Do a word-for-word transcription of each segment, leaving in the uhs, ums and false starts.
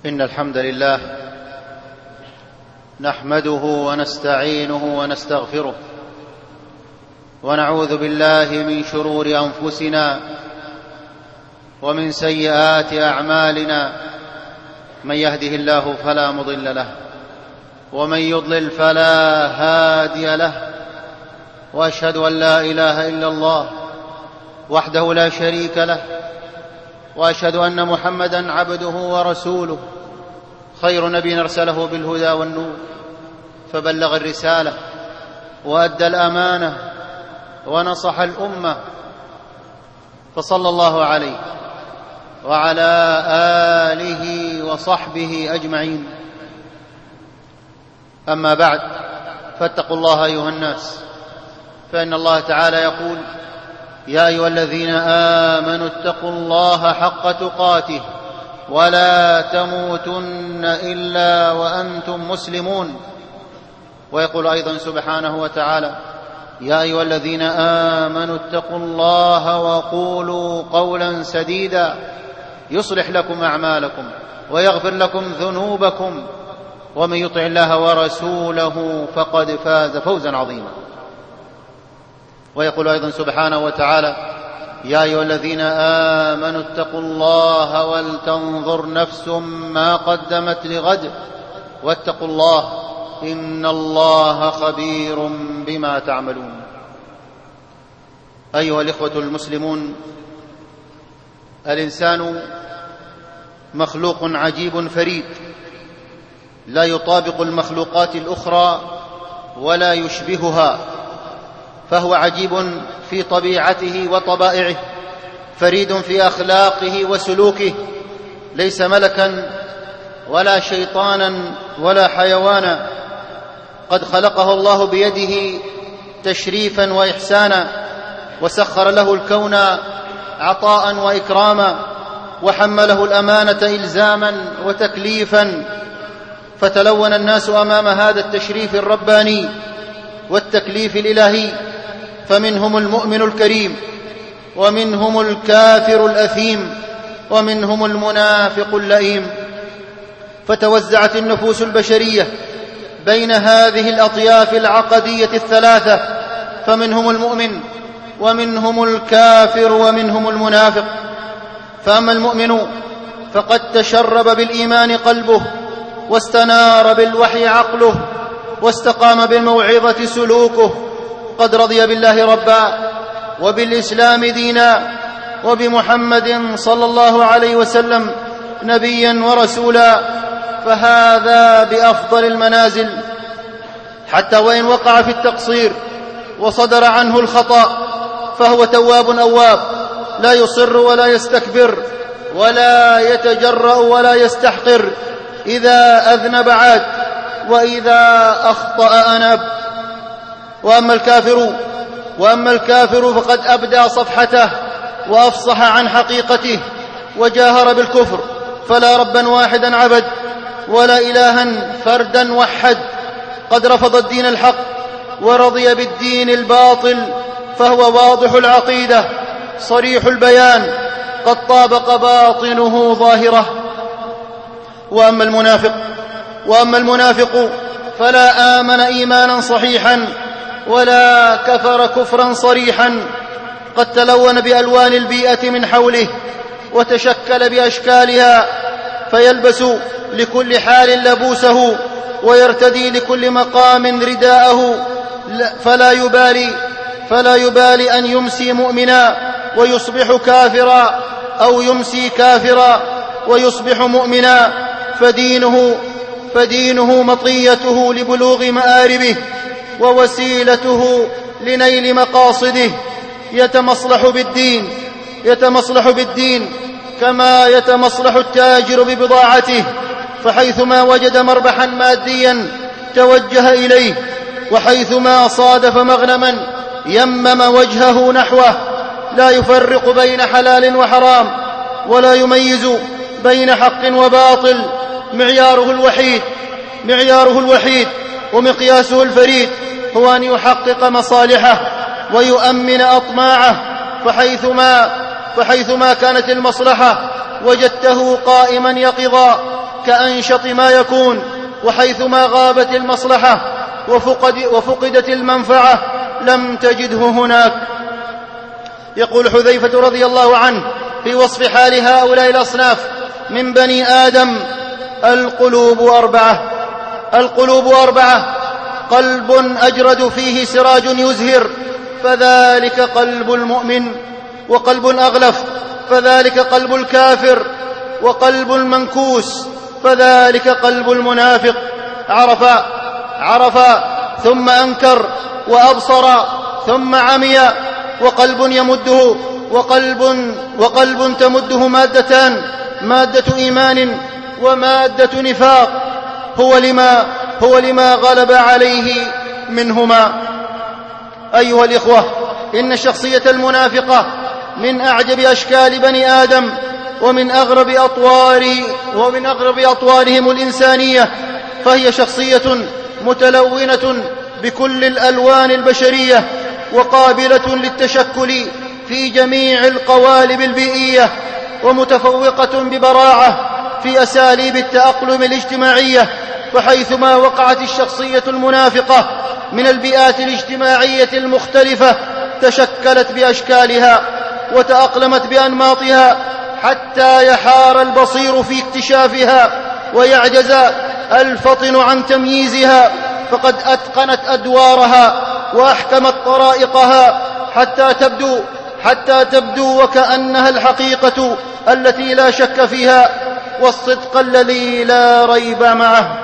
إن الحمد لله نحمده ونستعينه ونستغفره ونعوذ بالله من شرور أنفسنا ومن سيئات أعمالنا. من يهده الله فلا مضل له ومن يضلل فلا هادي له، وأشهد أن لا إله إلا الله وحده لا شريك له، وأشهد أن محمدًا عبده ورسوله، خير نبي أرسله بالهدى والنور، فبلغ الرسالة وأدى الأمانة ونصح الأمة، فصلى الله عليه وعلى آله وصحبه أجمعين. أما بعد، فاتقوا الله أيها الناس، فإن الله تعالى يقول: يا أيها الذين آمنوا اتقوا الله حق تقاته ولا تموتن إلا وأنتم مسلمون. ويقول أيضا سبحانه وتعالى: يا أيها الذين آمنوا اتقوا الله وقولوا قولا سديدا يصلح لكم أعمالكم ويغفر لكم ذنوبكم، ومن يطع الله ورسوله فقد فاز فوزا عظيما. ويقول أيضا سبحانه وتعالى: يا أيها الذين آمنوا اتقوا الله ولتنظر نفس ما قدمت لغد واتقوا الله إن الله خبير بما تعملون. أيها الإخوة المسلمون، الإنسان مخلوق عجيب فريد، لا يطابق المخلوقات الأخرى ولا يشبهها، فهو عجيب في طبيعته وطبائعه، فريد في أخلاقه وسلوكه، ليس ملكا ولا شيطانا ولا حيوانا، قد خلقه الله بيده تشريفا وإحسانا، وسخر له الكون عطاء وإكراما، وحمله الأمانة إلزاما وتكليفا، فتلون الناس أمام هذا التشريف الرباني والتكليف الإلهي، فمنهم المؤمن الكريم، ومنهم الكافر الأثيم، ومنهم المنافق اللئيم. فتوزعت النفوس البشرية بين هذه الأطياف العقدية الثلاثة، فمنهم المؤمن ومنهم الكافر ومنهم المنافق. فأما المؤمن فقد تشرب بالإيمان قلبه، واستنار بالوحي عقله، واستقام بالموعظة سلوكه، قد رضي بالله ربا وبالإسلام دينا وبمحمد صلى الله عليه وسلم نبيا ورسولا، فهذا بأفضل المنازل، حتى وإن وقع في التقصير وصدر عنه الخطأ فهو تواب أواب، لا يصر ولا يستكبر ولا يتجرأ ولا يستحقر، إذا أذنب عاد وإذا أخطأ أناب. وأما الكافر وأما الكافر فقد أبدى صفحته وأفصح عن حقيقته وجاهر بالكفر، فلا ربا واحدا عبد ولا إلها فردا وحد، قد رفض الدين الحق ورضي بالدين الباطل، فهو واضح العقيدة صريح البيان، قد طابق باطنه ظاهره. وأما المنافق وأما المنافق فلا آمن إيمانا صحيحا ولا كفر كفرا صريحا، قد تلون بألوان البيئة من حوله وتشكل بأشكالها، فيلبس لكل حال لبوسه ويرتدي لكل مقام رداءه، فلا يبالي فلا يبالي أن يمسي مؤمنا ويصبح كافرا، أو يمسي كافرا ويصبح مؤمنا، فدينه فدينه مطيته لبلوغ مآربه ووسيلته لنيل مقاصده، يتمصلح بالدين يتمصلح بالدين كما يتمصلح التاجر ببضاعته، فحيثما وجد مربحا ماديا توجه إليه، وحيثما صادف مغنما يمم وجهه نحوه، لا يفرق بين حلال وحرام ولا يميز بين حق وباطل. معياره الوحيد معياره الوحيد ومقياسه الفريد هو أن يحقق مصالحه ويؤمن أطماعه، فحيثما فحيثما كانت المصلحة وجدته قائما يقظا، كأنشط ما يكون، وحيثما غابت المصلحة وفقد وفقدت المنفعة لم تجده هناك. يقول حذيفة رضي الله عنه في وصف حال هؤلاء الأصناف من بني آدم: القلوب أربعة القلوب أربعة قلب أجرد فيه سراج يزهر فذلك قلب المؤمن، وقلب أغلف فذلك قلب الكافر، وقلب منكوس فذلك قلب المنافق. عرف عرف ثم أنكر، وأبصر ثم عمي، وقلب يمده وقلب, وقلب تمده مادتان: مادة إيمان ومادة نفاق، هو لما, هو لما غلب عليه منهما. أيها الإخوة، إن الشخصية المنافقة من أعجب أشكال بني آدم، ومن أغرب أطوار ومن أغرب أطوارهم الإنسانية، فهي شخصية متلونة بكل الألوان البشرية، وقابلة للتشكل في جميع القوالب البيئية، ومتفوقة ببراعة في أساليب التأقلم الاجتماعية. فحيثما وقعت الشخصية المنافقة من البيئات الاجتماعية المختلفة تشكلت بأشكالها وتأقلمت بأنماطها، حتى يحار البصير في اكتشافها ويعجز الفطن عن تمييزها، فقد أتقنت أدوارها وأحكمت طرائقها حتى تبدو حتى تبدو وكأنها الحقيقة التي لا شك فيها، والصدق الذي لا ريب معه.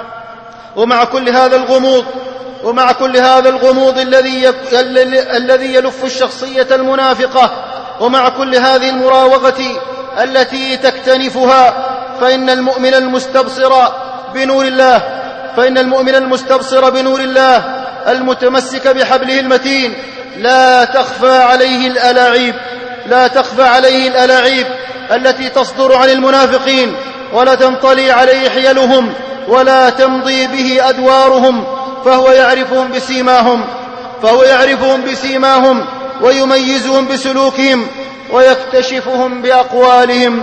ومع كل هذا الغموض ومع كل هذا الغموض الذي الذي يلف الشخصية المنافقة، ومع كل هذه المراوغة التي تكتنفها، فإن المؤمن المستبصر بنور الله فإن المؤمن المستبصر بنور الله المتمسك بحبله المتين لا تخفى عليه الألاعيب لا تخفى عليه الألاعيب التي تصدر عن المنافقين، ولا تنطلي عليه حيلهم، ولا تمضي به أدوارهم، فهو يعرفهم بسيماهم فهو يعرفهم بسيماهم ويميزهم بسلوكهم ويكتشفهم بأقوالهم.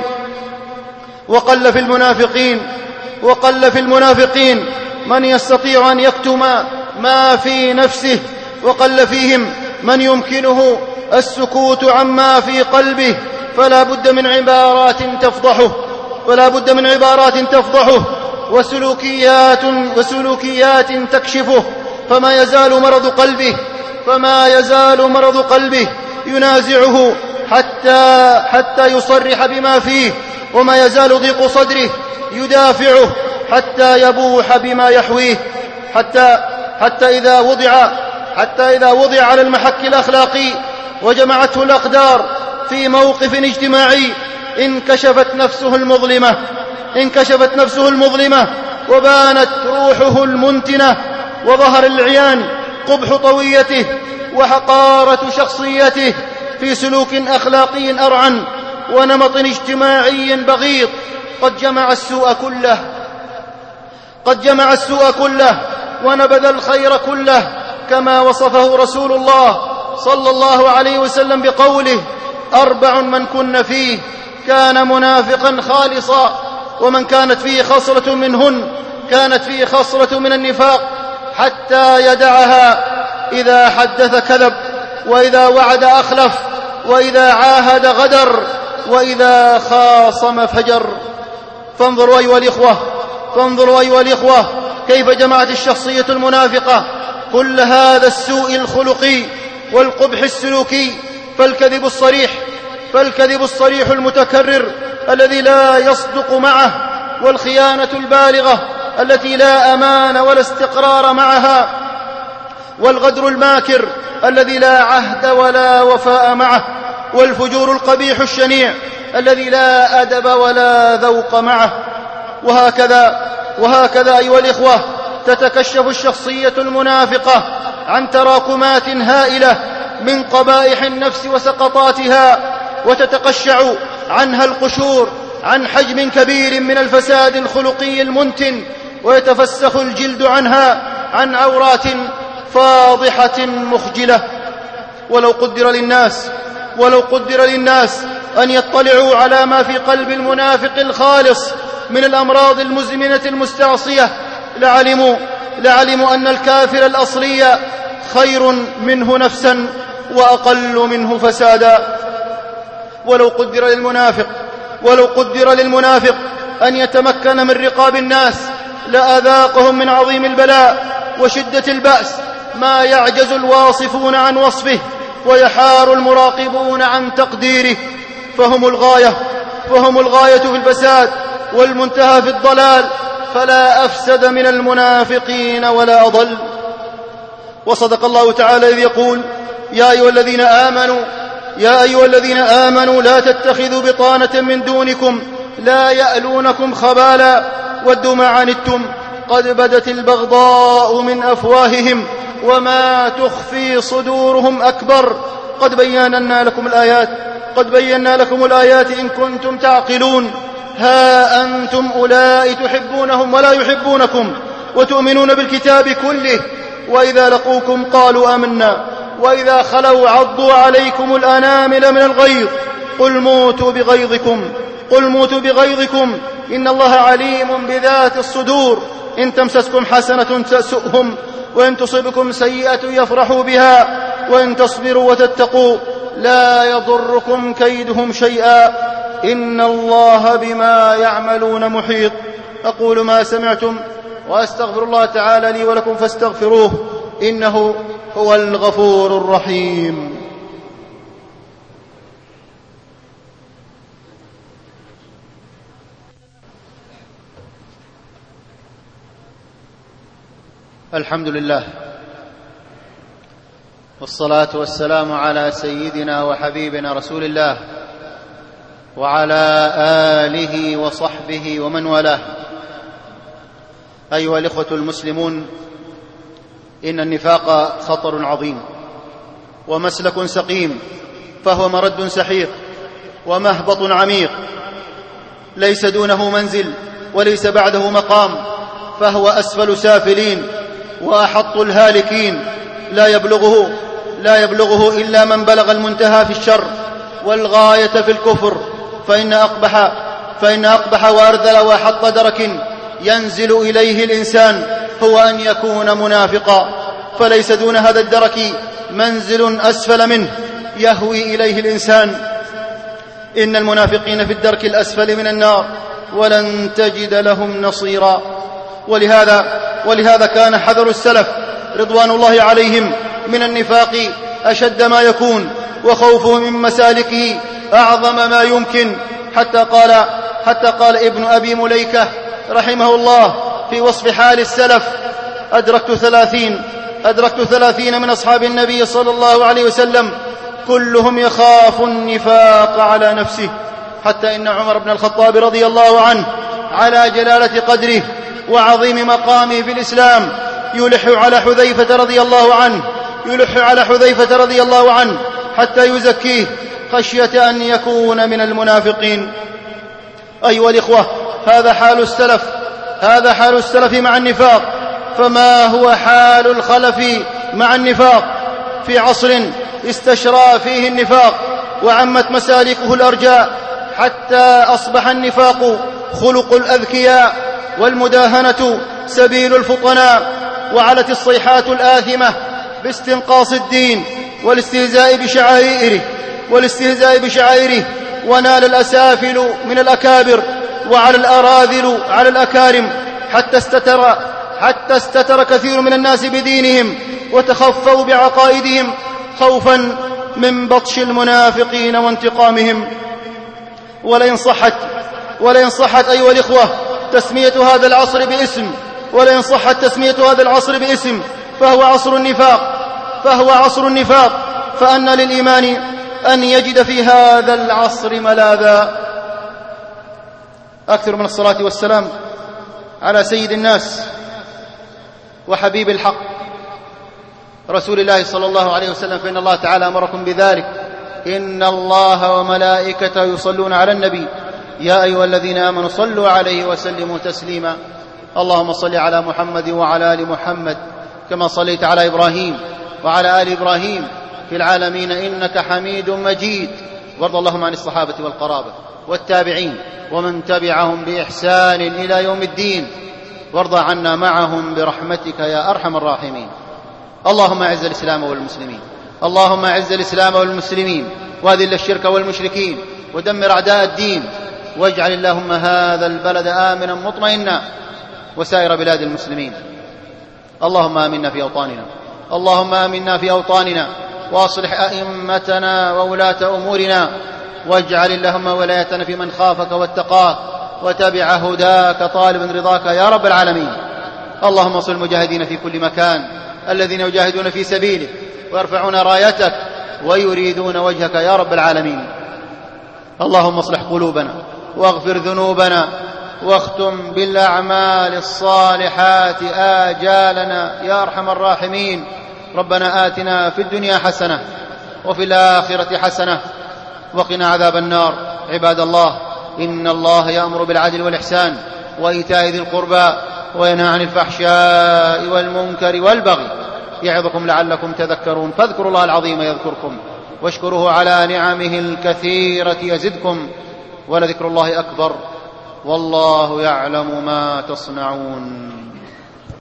وقل في المنافقين وقل في المنافقين من يستطيع أن يكتم ما في نفسه، وقل فيهم من يمكنه السكوت عما في قلبه، فلا بد من عبارات تفضحه ولا بد من عبارات تفضحه وسلوكيات وسلوكيات تكشفه، فما يزال مرض قلبه فما يزال مرض قلبه ينازعه حتى حتى يصرح بما فيه، وما يزال ضيق صدره يدافعه حتى يبوح بما يحويه، حتى حتى إذا وضع حتى إذا وضع على المحك الأخلاقي وجمعته الأقدار في موقف اجتماعي انكشفت نفسه المظلمة انكشفت نفسه المظلمة وبانت روحه المنتنة، وظهر العيان قبح طويته وحقارة شخصيته في سلوك أخلاقي أرعن ونمط اجتماعي بغيض قد جمع السوء كله قد جمع السوء كله ونبذ الخير كله، كما وصفه رسول الله صلى الله عليه وسلم بقوله: أربع من كن فيه كان منافقا خالصا، ومن كانت فيه خصلة منهن كانت فيه خصلة من النفاق حتى يدعها: إذا حدث كذب، وإذا وعد أخلف، وإذا عاهد غدر، وإذا خاصم فجر. فانظروا أيها الإخوة فانظروا أيها الإخوة كيف جمعت الشخصية المنافقة كل هذا السوء الخلقي والقبح السلوكي. فالكذب الصريح فالكذب الصريح المتكرر الذي لا يصدق معه، والخيانة البالغة التي لا أمان ولا استقرار معها، والغدر الماكر الذي لا عهد ولا وفاء معه، والفجور القبيح الشنيع الذي لا أدب ولا ذوق معه. وهكذا وهكذا أيها الإخوة تتكشف الشخصية المنافقة عن تراكمات هائلة من قبائح النفس وسقطاتها، وتتقشع عنها القشور عن حجم كبير من الفساد الخلقي المنتن، ويتفسخ الجلد عنها عن عورات فاضحة مخجلة. ولو قدر للناس ولو قدر للناس أن يطلعوا على ما في قلب المنافق الخالص من الأمراض المزمنة المستعصية لعلموا, لعلموا أن الكافر الأصلي خير منه نفسا وأقل منه فسادا. ولو قدر للمنافق ولو قدر للمنافق أن يتمكن من رقاب الناس لأذاقهم من عظيم البلاء وشدة البأس ما يعجز الواصفون عن وصفه ويحار المراقبون عن تقديره، فهم الغاية فهم الغاية في الفساد والمنتهى في الضلال، فلا أفسد من المنافقين ولا أضل. وصدق الله تعالى إذ يقول: يا أيها الذين آمنوا يا أيها الذين آمنوا لا تتخذوا بطانة من دونكم لا يألونكم خبالا ودوا ما عنتم قد بدت البغضاء من أفواههم وما تخفي صدورهم أكبر قد بينا لكم الآيات قد بينا لكم الآيات إن كنتم تعقلون. ها أنتم أولئك تحبونهم ولا يحبونكم وتؤمنون بالكتاب كله وإذا لقوكم قالوا آمنا وإذا خلوا عضوا عليكم الأنامل من الغيظ قل موتوا بغيظكم قل موتوا بغيظكم إن الله عليم بذات الصدور إن تمسسكم حسنة تسؤهم وإن تصبكم سيئة يفرحوا بها وإن تصبروا وتتقوا لا يضركم كيدهم شيئا إن الله بما يعملون محيط. أقول ما سمعتم وأستغفر الله تعالى لي ولكم فاستغفروه إنه هو الغفور الرحيم. الحمد لله والصلاة والسلام على سيدنا وحبيبنا رسول الله وعلى آله وصحبه ومن والاه. أيها الإخوة المسلمون، إن النفاق خطر عظيم ومسلك سقيم، فهو مرد سحيق ومهبط عميق ليس دونه منزل وليس بعده مقام، فهو أسفل سافلين وأحط الهالكين، لا يبلغه لا يبلغه إلا من بلغ المنتهى في الشر والغاية في الكفر، فإن أقبح فإن أقبح وأرذل وأحط درك ينزل إليه الإنسان هو أن يكون منافقا، فليس دون هذا الدرك منزل أسفل منه يهوي إليه الإنسان. إن المنافقين في الدرك الأسفل من النار ولن تجد لهم نصيرا. ولهذا ولهذا كان حذر السلف رضوان الله عليهم من النفاق أشد ما يكون، وخوفه من مسالكه أعظم ما يمكن، حتى قال حتى قال ابن أبي مليكة رحمه الله في وصف حال السلف: أدركت ثلاثين أدركت ثلاثين من أصحاب النبي صلى الله عليه وسلم كلهم يخاف النفاق على نفسه، حتى إن عمر بن الخطاب رضي الله عنه على جلالة قدره وعظيم مقامه في الإسلام يلح على حذيفة رضي الله عنه يلح على حذيفة رضي الله عنه حتى يزكيه خشية أن يكون من المنافقين. أيها الإخوة، هذا حال السلف هذا حال السلف مع النفاق، فما هو حال الخلف مع النفاق في عصر استشرى فيه النفاق وعمت مسالكه الأرجاء، حتى أصبح النفاق خلق الأذكياء والمداهنة سبيل الفطناء، وعلت الصيحات الآثمة باستنقاص الدين والاستهزاء بشعائره والاستهزاء بشعائره ونال الأسافل من الأكابر وعلى الأراذل على الأكارم، حتى استتر حتى استتر كثير من الناس بدينهم وتخفوا بعقائدهم خوفا من بطش المنافقين وانتقامهم. ولئن صحت ولئن صحت أيها الإخوة تسمية هذا العصر باسم ولئن صحت تسمية هذا العصر باسم فهو عصر النفاق فهو عصر النفاق فأن للإيمان أن يجد في هذا العصر ملاذا. أكثر من الصلاة والسلام على سيد الناس وحبيب الحق رسول الله صلى الله عليه وسلم، فإن الله تعالى أمركم بذلك: إن الله وملائكته يصلون على النبي يا أيها الذين آمنوا صلوا عليه وسلموا تسليما. اللهم صل على محمد وعلى آل محمد كما صليت على إبراهيم وعلى آل إبراهيم في العالمين إنك حميد مجيد. وارض اللهم عن الصحابة والقرابة والتابعين ومن تبعهم بإحسان إلى يوم الدين، وارض عنا معهم برحمتك يا أرحم الراحمين. اللهم أعز الإسلام والمسلمين، اللهم أعز الإسلام والمسلمين، وأذل الشرك والمشركين، ودمر أعداء الدين، واجعل اللهم هذا البلد آمنا مطمئنا وسائر بلاد المسلمين. اللهم آمنا في أوطاننا، اللهم آمنا في أوطاننا، وأصلح أئمتنا وولاة أمورنا، واجعل اللهم ولايتنا في من خافك واتقاك وتبع هداك طالبا رضاك يا رب العالمين. اللهم انصر المجاهدين في كل مكان الذين يجاهدون في سبيلك ويرفعون رايتك ويريدون وجهك يا رب العالمين. اللهم اصلح قلوبنا واغفر ذنوبنا واختم بالأعمال الصالحات آجالنا يا أرحم الراحمين. ربنا آتنا في الدنيا حسنة وفي الآخرة حسنة وقنا عذاب النار. عباد الله، إن الله يأمر بالعدل والإحسان وإيتاء ذي القربى وينهى عن الفحشاء والمنكر والبغي، يعظكم لعلكم تذكرون. فاذكروا الله العظيم يذكركم، واشكروه على نعمه الكثيرة يزدكم، ولذكر الله أكبر، والله يعلم ما تصنعون.